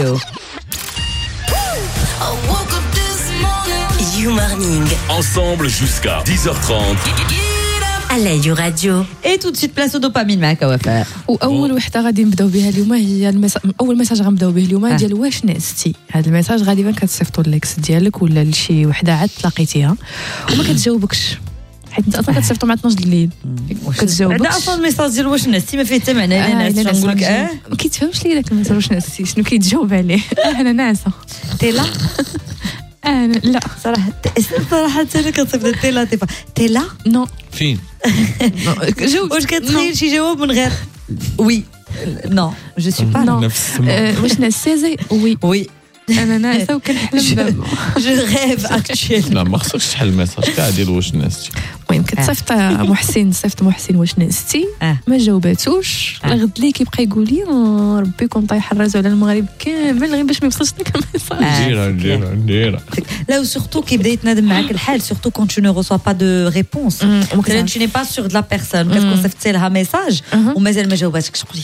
You Morning. Ensemble jusqu'à 10h30. على راديو. Et tout de suite place au dopamine معك وفاء. واول وحده غادي نبداو بها اليوم هي اول ميساج غنبداو به اليوم ديال واش نعستي. هذا الميساج غالبا كتصيفطوا للاكس ديالك ولا لشي وحده عاد تلاقيتيها وما كتجاوبكش حيت انت اصلا كتصيفطوا مع 12 الليل كتجاوبكش. هذا اصلا الميساج ديال واش نعستي ما فيه حتى معنى. انا نقول لك ما كيتفهمش لي داك الميساج واش نعستي شنو كيتجاوب عليه. انا ناعسه تيلا. انا لا صراحه انا كنصيفط تيلا نو فين جاوب. واش كتخيل شي جواب من غير وي نو جو سي با نفس واش نعسي وي وي انا ناعسه وكنحلم دابا جو غيف اكچويل. لا ما خصكش تحل الميساج كاع ديال واش نعستي. المهم كتصيفط محسن واش نعستي ما جاوباتوش الغد لي كيبقى يقول لي ربي يكون طايح الرازو على المغرب كامل غير باش ما يوصلش لك الميساج. نديرها لا وسورتو كيبدا يتنادم معاك الحال سورتو كون tu ne reçois pas de réponse. مثلا tu n'es pas sûr de la personne كتكون صيفطتي لها ميساج ومازال ما جاوباتكش تقولي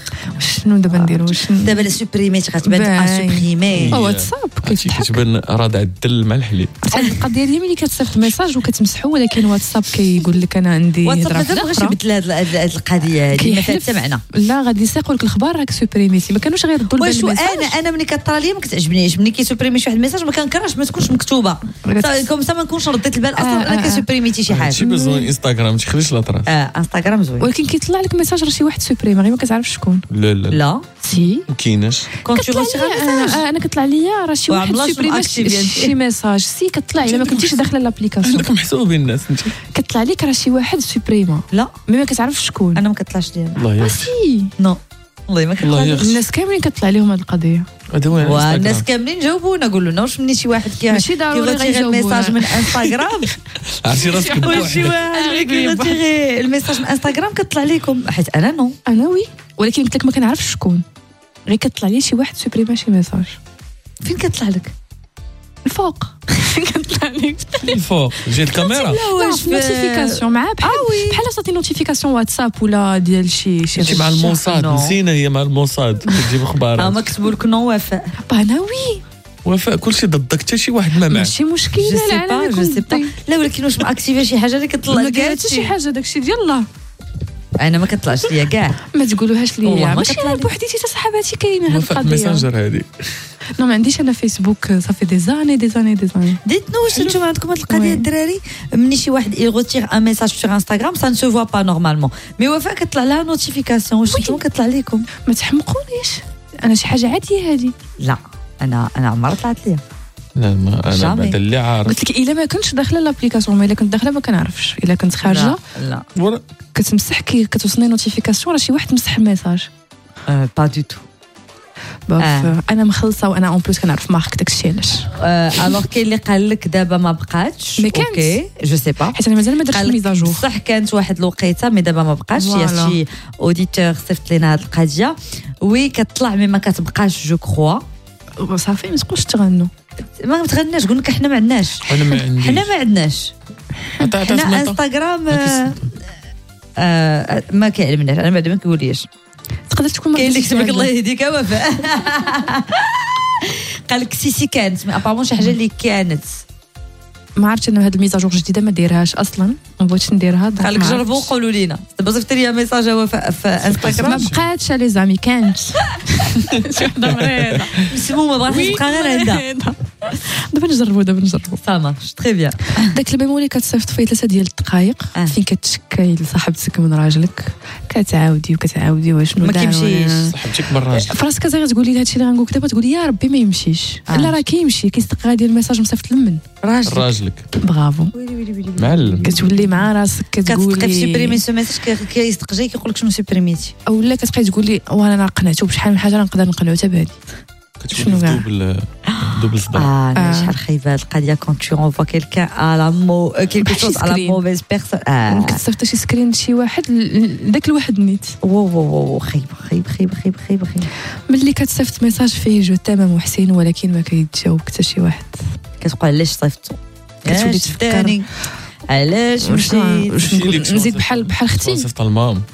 شنو دابا نديرو دابا لا سوبريميت غتبان سوبريمي واتساب كتبان راه الدل مع الحليب. القضيه ديالي ملي كتصيفط ميساج وكتمسحو ولكن واتساب كيقول لك انا عندي واتساب ما بغاش يبدل هذه القضيه هذه ما فيها حتى معنى. لا غادي يسيقوا لك الخبار راك سوبريميتي ما كانوش غيردوا لي الميساج. انا ملي كطرا ليا ما كتعجبنيش ملي كيسوبريمي شي واحد الميساج ما كنكرهش ما تكونش مكتوبه كوم سا ما نكونش رديت البال اصلا انا كسوبريميتي شي حاجه. شي بزون انستغرام ما تخليش لا طراس. انستغرام زوين ولكن كيطلع لك ميساج راه شي واحد سوبريمي غير ما كتعرفش شكون. لا سي كايناش كنت انا كطلع ليا راه شي واحد سوبريمي شي ميساج سي كطلع الا ما كنتيش داخله لابليكاسيون عندك محسوبين الناس انت كطلع لك راه شي واحد سوبريما لا ما كتعرفش شكون. انا ما كطلعش ليا الله يا سي نو والله ما كطلعش. الناس كاملين كطلع لهم هذه القضيه والناس كاملين جاوبونا قولوا لنا واش مني شي واحد ماشي ضروري كيغير الميساج من انستغرام عرفتي راسك شي واحد كيغير الميساج من انستغرام كطلع لكم حيت انا نو انا وي ولكن قلت لك ما كنعرفش شكون غير كطلع لي شي واحد سوبريما شي ميساج. فين كطلع لك الفوق فين كطلع لك الفوق جهه الكاميرا واش نوتيفيكاسيون مع بحال صاتي نوتيفيكاسيون واتساب ولا ديال شي مع الموساد نسينا هي مع الموساد كتجيب اخبار ما كتبوا لك نو وفاء. انا وي وفاء كلشي ضدك حتى شي واحد ما معك ماشي مشكل. جو سي با لا ولكن واش ماكتيفي شي حاجه اللي كطلع لك حتى شي حاجه داكشي ديال الله انا ما كطلعش ليا كاع ما تقولوهاش ليا ماشي انا بوحديتي حتى صحاباتي كاينه هاد القضيه. ميسنجر هذه نو ما عنديش انا فيسبوك صافي دي زاني ديتنا واش نتوما عندكم هاد القضيه الدراري ملي شي واحد يغوتير ان ميساج سور انستغرام سا نسو فوا با نورمالمون مي وفاء كطلع لها نوتيفيكاسيون واش نتوما كطلع لكم؟ ما تحمقونيش انا شي حاجه عاديه هذه. لا انا عمرها طلعت ليا. لا ما انا بعد اللي عارف قلت لك الا ما كنتش داخله لابليكاسيون ما الا كنت داخله ما كنعرفش الا كنت خارجه لا كتمسح كتوصلني نوتيفيكاسيون راه شي واحد مسح الميساج با دو تو. انا مخلصه وانا اون بلوس كنعرف مارك داكشي علاش الوغ كاين اللي قال لك دابا ما بقاتش اوكي جو سي با حيت انا مازال ما درتش الميزاجور بصح كانت واحد الوقيته مي دابا ما بقاتش يا شي اوديتور صيفط لينا هاد القضيه وي كتطلع مي ما كتبقاش جو كخوا صافي ما تبقوش تغنوا ما تغناش قلنا لك حنا ما عندناش حنا ما عندناش حنا انستغرام ما كيعلمناش انا بعدا ما كيقوليش تقدر تكون ما كاين اللي كتب لك الله يهديك وفاء قال لك سي كانت مي ابارمون شي حاجه اللي كانت ما عرفتش انا هاد الميزاجور جديده ما دايرهاش اصلا ما بغيتش نديرها. قال لك جربوا قولوا لينا دابا صيفط لي ميساج وفاء في انستغرام ما بقاتش لي زامي كانت شي وحده مريضه مسمومه بغات تبقى غير عندها. دابا نجربوا سا مارش تري بيان. داك الميمو اللي كتصيفط فيه 3 ديال الدقائق فين كتشكي لصاحبتك من راجلك كتعاودي وشنو ما كيمشيش صاحبتك من راجلك فراسك زي تقولي لي هادشي اللي غنقول لك دابا تقولي يا ربي ما يمشيش لا راه كيمشي كيصدق غادي الميساج مصيفط لمن راجلك برافو معلم كتولي مع راسك كتقولي كتبقى سوبريمي سو ميساج كيصدق جاي كيقول لك شنو سوبريميتي اولا كتبقاي تقولي وانا قنعته بشحال من حاجه نقدر نقنعو حتى بهادي كتولي دوبل صداع. شحال خايبه القضيه كون tu renvoies quelqu'un à la quelque chose à la mauvaise personne كتصيفط شي سكرين شي واحد داك الواحد نيت واو خايب ملي كتصيفط ميساج فيه جو تمام وحسين ولكن ما كيتجاوب حتى شي واحد كتقول علاش صيفطو كتولي تفكر علاش مشيت نزيد بحال اختي صيفط المام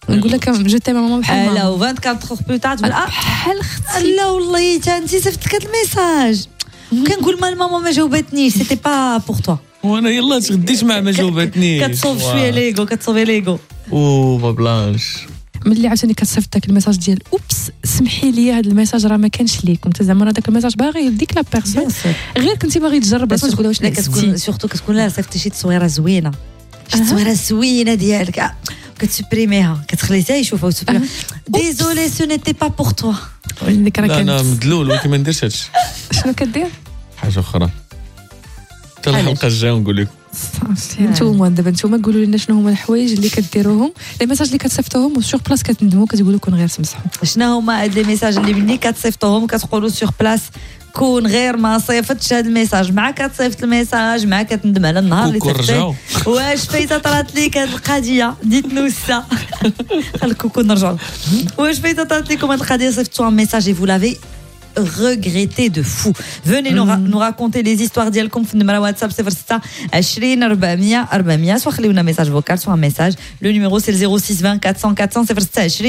نقول لك جو تايم ماما بحال لا و 24 اور بلو تاع تقول بحال اختي لا والله انت صيفطت هذا الميساج كنقول ما الماما ما جاوبتنيش سيتي با بور توا وانا يلا تغديش مع ما جاوبتنيش كتصوب شويه ليغو كتصوبي ليغو ما بلانش ملي عاوتاني كتصيفط داك الميساج ديال اوبس سمحي لي هذا الميساج راه ما كانش ليك انت زعما هذاك الميساج باغي لديك لا بيرسون غير كنتي باغي تجرب بس تقول واش كتكون سورتو كتكون لا صيفطتي شي تصويره زوينه شي تصويره زوينه ديالك كتسبريميها كتخلي حتى يشوفها وتسبريمها ديزولي سو نيتي با بور توا ديك راه انا كانت مدلول ولكن ما نديرش هادشي شنو كدير حاجه اخرى حتى الحلقه الجايه نقول لك نتوما دابا نتوما قولوا لنا شنو هما الحوايج اللي كديروهم لي ميساج اللي كتصيفطوهم وسور بلاص كتندموا كتقولوا كون غير تمسحوا شنو هما هاد لي ميساج اللي مني كتصيفطوهم كتقولوا سور بلاص كون غير ما صيفطتش هذا الميساج مع كتصيفط الميساج مع كتندم على النهار اللي صيفطتيه واش فايته طرات ليك هذه القضيه ديتنو سا خليكم نرجعوا واش فايته طرات لكم هذه القضيه صيفطتوا ان ميساج et vous l'avez regretté de fou. Venez nous raconter les histoires ديالكم في النمره واتساب 06 20 400 400 soit خليونا ميساج فوكال soit un message. Le numéro c'est le 06 20 400 400 06 20